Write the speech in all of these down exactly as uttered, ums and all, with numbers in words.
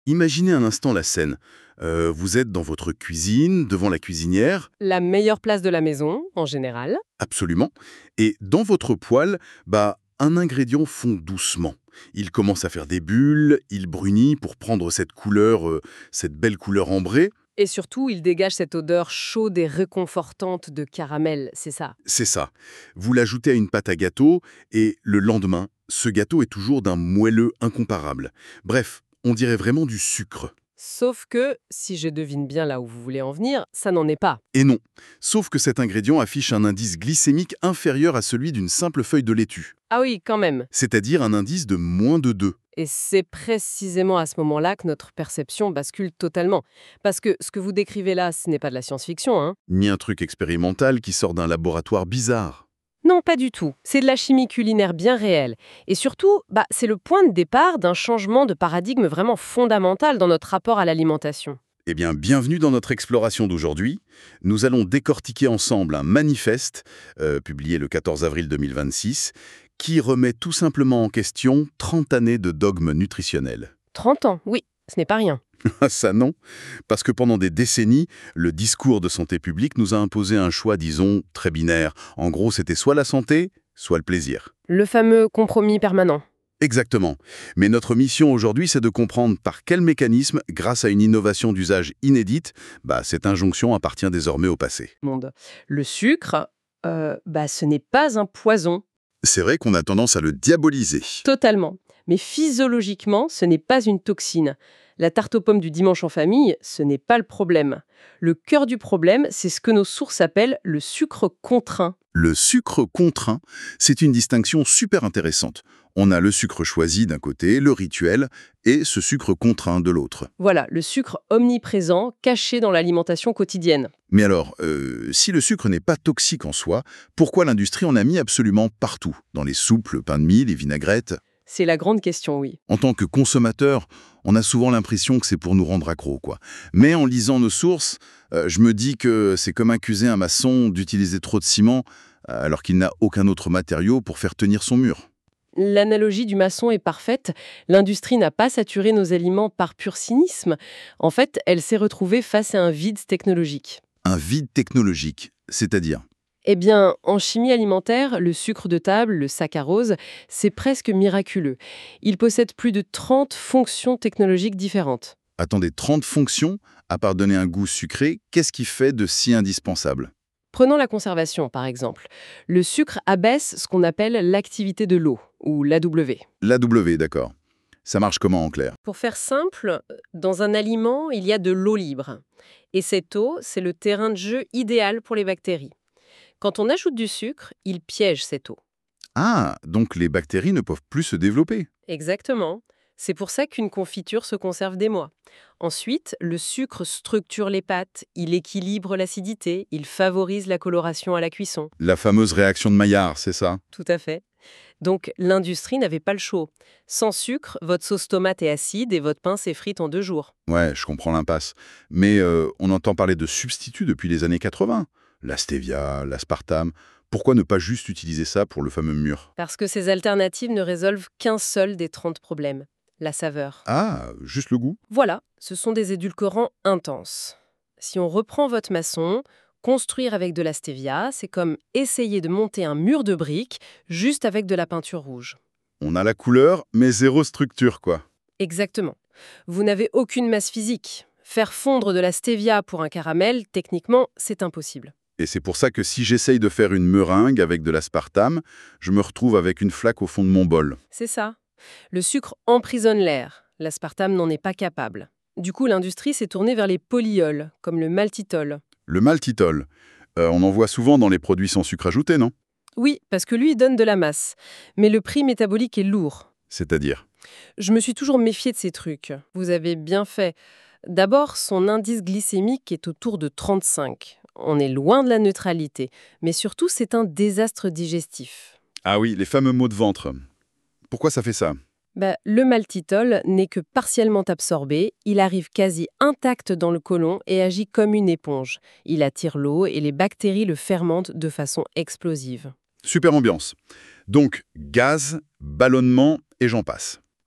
Imaginez un instant la scène. Euh, vous êtes dans votre cuisine, devant la cuisinière, La meilleure place de la maison, en général. absolument, et dans votre poêle, bah, un ingrédient fond doucement. Il commence à faire des bulles, il brunit pour prendre cette couleur, euh, cette belle couleur ambrée. Et surtout, il dégage cette odeur chaude et réconfortante de caramel, c'est ça. C'est ça. Vous l'ajoutez à une pâte à gâteau, et le lendemain, ce gâteau est toujours d'un moelleux incomparable. Bref, on dirait vraiment du sucre. Sauf que, si je devine bien là où vous voulez en venir, ça n'en est pas. Et non, sauf que cet ingrédient affiche un indice glycémique inférieur à celui d'une simple feuille de laitue, Ah oui, quand même. c'est-à-dire un indice de moins de deux. Et c'est précisément à ce moment-là que notre perception bascule totalement. Parce que ce que vous décrivez là, ce n'est pas de la science-fiction, hein. Ni un truc expérimental qui sort d'un laboratoire bizarre. Non, pas du tout. C'est de la chimie culinaire bien réelle. Et surtout, bah, c'est le point de départ d'un changement de paradigme vraiment fondamental dans notre rapport à l'alimentation. Eh bien, bienvenue dans notre exploration d'aujourd'hui. Nous allons décortiquer ensemble un manifeste, euh, publié le quatorze avril deux mille vingt-six, qui remet tout simplement en question trente années de dogmes nutritionnels. trente ans, oui, ce n'est pas rien. Ah ça non, parce que pendant des décennies, le discours de santé publique nous a imposé un choix, disons, très binaire. En gros, c'était soit la santé, soit le plaisir. Le fameux compromis permanent. Exactement. Mais notre mission aujourd'hui, c'est de comprendre par quel mécanisme, grâce à une innovation d'usage inédite, bah, cette injonction appartient désormais au passé. Monde. Le sucre, euh, bah, ce n'est pas un poison, C'est vrai qu'on a tendance à le diaboliser. totalement. Mais physiologiquement, ce n'est pas une toxine. La tarte aux pommes du dimanche en famille, ce n'est pas le problème. Le cœur du problème, c'est ce que nos sources appellent le sucre contraint. Le sucre contraint, c'est une distinction super intéressante. On a le sucre choisi d'un côté, le rituel, et ce sucre contraint de l'autre. Voilà, le sucre omniprésent, caché dans l'alimentation quotidienne. Mais alors, euh, si le sucre n'est pas toxique en soi, pourquoi l'industrie en a mis absolument partout? Dans les soupes, le pain de mie, les vinaigrettes? C'est la grande question, oui. En tant que consommateur, on a souvent l'impression que c'est pour nous rendre accros, quoi. Mais en lisant nos sources, euh, je me dis que c'est comme accuser un maçon d'utiliser trop de ciment euh, alors qu'il n'a aucun autre matériau pour faire tenir son mur. L'analogie du maçon est parfaite. L'industrie n'a pas saturé nos aliments par pur cynisme. En fait, elle s'est retrouvée face à un vide technologique. Un vide technologique, c'est-à-dire? Eh bien, en chimie alimentaire, le sucre de table, le saccharose, c'est presque miraculeux. Il possède plus de trente fonctions technologiques différentes. Attendez, trente fonctions, à part donner un goût sucré, qu'est-ce qui fait de si indispensable? Prenons la conservation, par exemple. Le sucre abaisse ce qu'on appelle l'activité de l'eau, ou l'A W. La W, d'accord. Ça marche comment en clair? Pour faire simple, dans un aliment, il y a de l'eau libre. Et cette eau, c'est le terrain de jeu idéal pour les bactéries. Quand on ajoute du sucre, il piège cette eau. Ah, donc les bactéries ne peuvent plus se développer. Exactement. C'est pour ça qu'une confiture se conserve des mois. Ensuite, le sucre structure les pâtes, il équilibre l'acidité, il favorise la coloration à la cuisson. La fameuse réaction de Maillard, c'est ça? Tout à fait. Donc, l'industrie n'avait pas le choix. Sans sucre, votre sauce tomate est acide et votre pain s'effrite en deux jours. Ouais, je comprends l'impasse. Mais euh, on entend parler de substituts depuis les années quatre-vingts. La stevia, l'aspartame. Pourquoi ne pas juste utiliser ça pour le fameux mûr? Parce que ces alternatives ne résolvent qu'un seul des trente problèmes, la saveur. Ah, juste le goût? Voilà, ce sont des édulcorants intenses. Si on reprend votre maçon, construire avec de la stevia, c'est comme essayer de monter un mur de briques juste avec de la peinture rouge. On a la couleur, mais zéro structure, quoi. Exactement. Vous n'avez aucune masse physique. Faire fondre de la stevia pour un caramel, techniquement, c'est impossible. Et c'est pour ça que si j'essaye de faire une meringue avec de l'aspartame, je me retrouve avec une flaque au fond de mon bol. C'est ça. Le sucre emprisonne l'air. L'aspartame n'en est pas capable. Du coup, l'industrie s'est tournée vers les polyols, comme le maltitol. Le maltitol, euh, on en voit souvent dans les produits sans sucre ajouté, non? Oui, parce que lui, il donne de la masse. Mais le prix métabolique est lourd. C'est-à-dire? Je me suis toujours méfiée de ces trucs. Vous avez bien fait. D'abord, son indice glycémique est autour de trente-cinq. On est loin de la neutralité. Mais surtout, c'est un désastre digestif. Ah oui, les fameux maux de ventre. Pourquoi ça fait ça? Bah, le maltitol n'est que partiellement absorbé, il arrive quasi intact dans le côlon et agit comme une éponge. Il attire l'eau et les bactéries le fermentent de façon explosive. Super ambiance. Donc, gaz, ballonnement et j'en passe.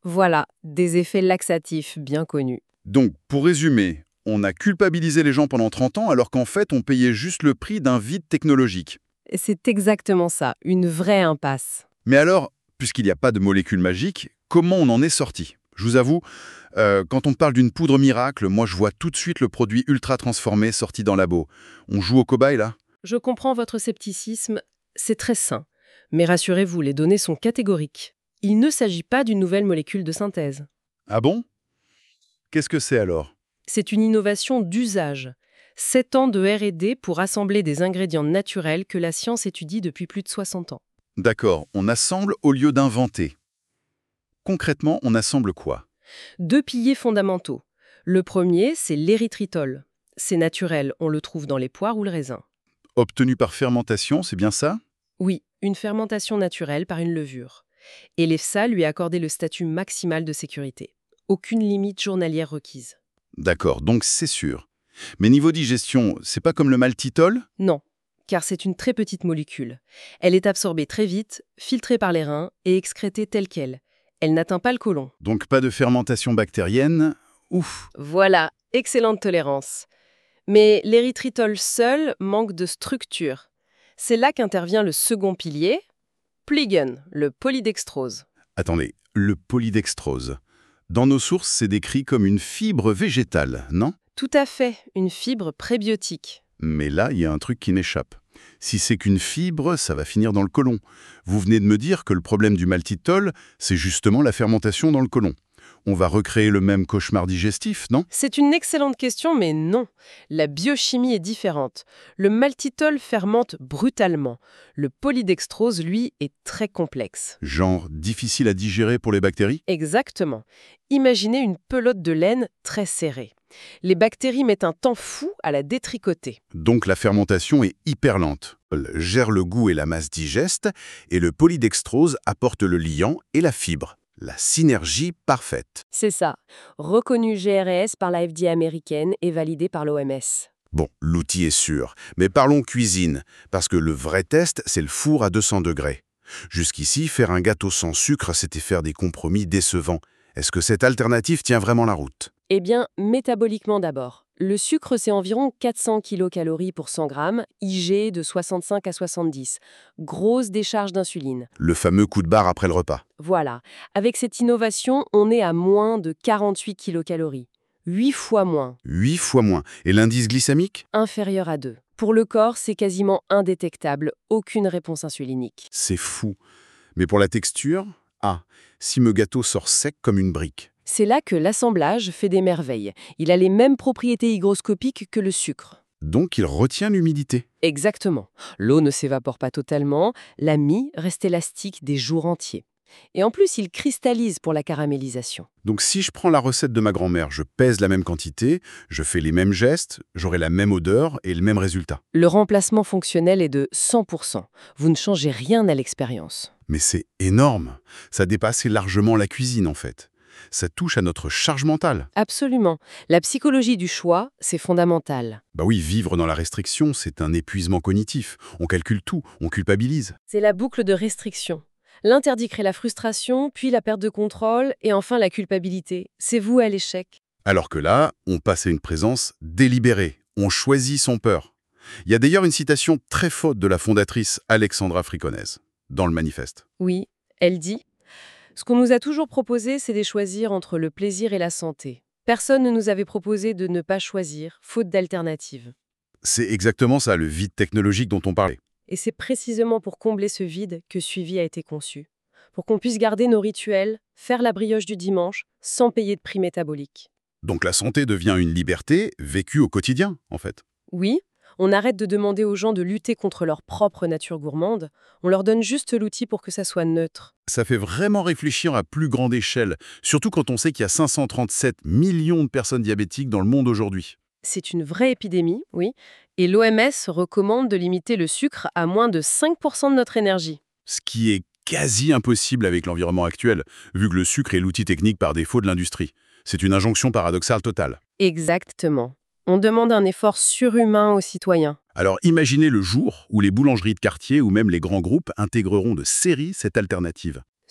Voilà, des effets laxatifs bien connus. Donc, pour résumer, on a culpabilisé les gens pendant trente ans alors qu'en fait, on payait juste le prix d'un vide technologique. Et c'est exactement ça, une vraie impasse. Mais alors, puisqu'il n'y a pas de molécule magique, comment on en est sorti? Je vous avoue, euh, quand on parle d'une poudre miracle, moi je vois tout de suite le produit ultra transformé sorti dans labo. On joue au cobaye là? Je comprends votre scepticisme, c'est très sain. Mais rassurez-vous, les données sont catégoriques. Il ne s'agit pas d'une nouvelle molécule de synthèse. Ah bon? Qu'est-ce que c'est alors? C'est une innovation d'usage. Sept ans de R et D pour assembler des ingrédients naturels que la science étudie depuis plus de soixante ans. D'accord, on assemble au lieu d'inventer. Concrètement, on assemble quoi? Deux piliers fondamentaux. Le premier, c'est l'érythritol. C'est naturel, on le trouve dans les poires ou le raisin. Obtenu par fermentation, c'est bien ça? Oui, une fermentation naturelle par une levure. Et l'EFSA lui a accordé le statut maximal de sécurité. Aucune limite journalière requise. D'accord, donc c'est sûr. Mais niveau digestion, c'est pas comme le maltitol? Non, car c'est une très petite molécule. Elle est absorbée très vite, filtrée par les reins et excrétée telle qu'elle. Elle n'atteint pas le côlon. Donc pas de fermentation bactérienne? Ouf! Voilà, excellente tolérance. Mais l'érythritol seul manque de structure. C'est là qu'intervient le second pilier, Pligen, le polydextrose. Attendez, le polydextrose. Dans nos sources, c'est décrit comme une fibre végétale, non? Tout à fait, une fibre prébiotique. Mais là, il y a un truc qui m'échappe. Si c'est qu'une fibre, ça va finir dans le côlon. Vous venez de me dire que le problème du maltitol, c'est justement la fermentation dans le côlon. On va recréer le même cauchemar digestif, non? C'est une excellente question, mais non. La biochimie est différente. Le maltitol fermente brutalement. Le polydextrose, lui, est très complexe. Genre difficile à digérer pour les bactéries? Exactement. Imaginez une pelote de laine très serrée. Les bactéries mettent un temps fou à la détricoter. Donc la fermentation est hyper lente. Elle gère le goût et la masse digeste, et le polydextrose apporte le liant et la fibre. La synergie parfaite. C'est ça. Reconnu G R S par la F D A américaine et validé par l'O M S. Bon, l'outil est sûr, mais parlons cuisine, parce que le vrai test, c'est le four à deux cents degrés. Jusqu'ici, faire un gâteau sans sucre, c'était faire des compromis décevants. Est-ce que cette alternative tient vraiment la route? Eh bien, métaboliquement d'abord. Le sucre, c'est environ quatre cents kilocalories pour cent grammes, I G de soixante-cinq à soixante-dix. Grosse décharge d'insuline. Le fameux coup de barre après le repas. Voilà. Avec cette innovation, on est à moins de quarante-huit kilocalories. huit fois moins. Huit fois moins. Et l'indice glycémique? Inférieur à deux. Pour le corps, c'est quasiment indétectable. Aucune réponse insulinique. C'est fou. Mais pour la texture? Ah, si me gâteau sort sec comme une brique. C'est là que l'assemblage fait des merveilles. Il a les mêmes propriétés hygroscopiques que le sucre. Donc il retient l'humidité. Exactement. L'eau ne s'évapore pas totalement, la mie reste élastique des jours entiers. Et en plus, il cristallise pour la caramélisation. Donc si je prends la recette de ma grand-mère, je pèse la même quantité, je fais les mêmes gestes, j'aurai la même odeur et le même résultat. Le remplacement fonctionnel est de cent pour cent. Vous ne changez rien à l'expérience. Mais c'est énorme. Ça dépasse largement la cuisine en fait. Ça touche à notre charge mentale. Absolument. La psychologie du choix, c'est fondamental. Bah oui, vivre dans la restriction, c'est un épuisement cognitif. On calcule tout, on culpabilise. C'est la boucle de restriction. L'interdit crée la frustration, puis la perte de contrôle, et enfin la culpabilité. C'est voué à l'échec. Alors que là, on passe à une présence délibérée. On choisit son peur. Il y a d'ailleurs une citation très forte de la fondatrice Alexandra Fricones, dans le manifeste. Oui, elle dit « Ce qu'on nous a toujours proposé, c'est de choisir entre le plaisir et la santé. Personne ne nous avait proposé de ne pas choisir, faute d'alternative. » C'est exactement ça, le vide technologique dont on parlait. Et c'est précisément pour combler ce vide que Suivi a été conçu. Pour qu'on puisse garder nos rituels, faire la brioche du dimanche, sans payer de prix métabolique. Donc la santé devient une liberté vécue au quotidien, en fait. Oui, on arrête de demander aux gens de lutter contre leur propre nature gourmande, on leur donne juste l'outil pour que ça soit neutre. Ça fait vraiment réfléchir à plus grande échelle, surtout quand on sait qu'il y a cinq cent trente-sept millions de personnes diabétiques dans le monde aujourd'hui. C'est une vraie épidémie, oui, et l'O M S recommande de limiter le sucre à moins de cinq pour cent de notre énergie. Ce qui est quasi impossible avec l'environnement actuel, vu que le sucre est l'outil technique par défaut de l'industrie. C'est une injonction paradoxale totale. Exactement. On demande un effort surhumain aux citoyens. Alors imaginez le jour où les boulangeries de quartier ou même les grands groupes intégreront de série cette alternative.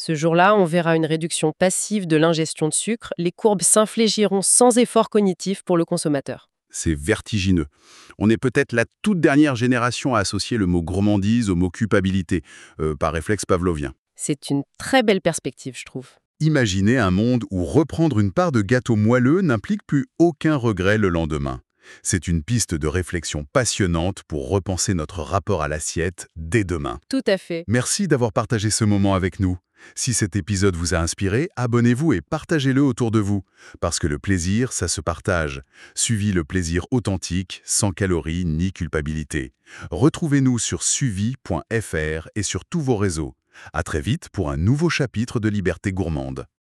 Ce jour-là, on verra une réduction passive de l'ingestion de sucre. Les courbes s'infligiront sans effort cognitif pour le consommateur. C'est vertigineux. On est peut-être la toute dernière génération à associer le mot gourmandise au mot culpabilité, euh, par réflexe pavlovien. C'est une très belle perspective, je trouve. Imaginez un monde où reprendre une part de gâteau moelleux n'implique plus aucun regret le lendemain. C'est une piste de réflexion passionnante pour repenser notre rapport à l'assiette dès demain. Tout à fait. Merci d'avoir partagé ce moment avec nous. Si cet épisode vous a inspiré, abonnez-vous et partagez-le autour de vous. Parce que le plaisir, ça se partage. Suivi le plaisir authentique, sans calories ni culpabilité. Retrouvez-nous sur suivi point f r et sur tous vos réseaux. À très vite pour un nouveau chapitre de Liberté gourmande.